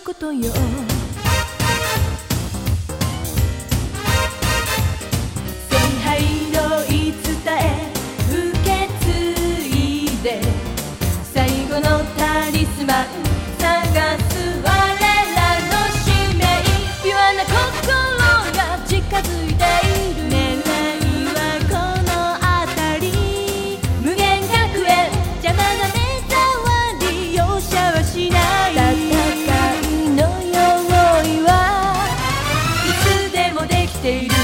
ことよ。聖杯の言い伝え受け継いで、最後のタリスマン探す我らの使命。ピュアな心が近づいている。狙いはこの辺り、無限学園邪魔な目障り、容赦はしない。戦いの用意はいつでもできている。